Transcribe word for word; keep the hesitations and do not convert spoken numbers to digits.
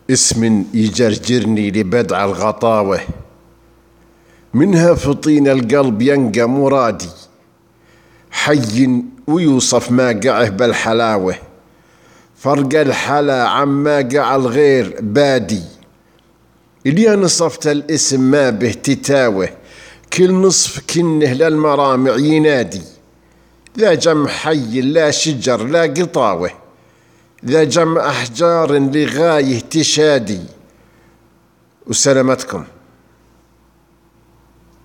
اسم يجرجرني لبدع الغطاوة، منها فطين القلب ينقى مرادي، حي ويوصف ما قعه بالحلاوة، فرق الحلا عما قع الغير بادي. إلي نصفت الاسم ما به تتاوه، كل نصف كنه للمرامع ينادي. ذا جمع حي لا شجر لا قطاوة، ذا جمع أحجار لغاية تشادي. وسلامتكم.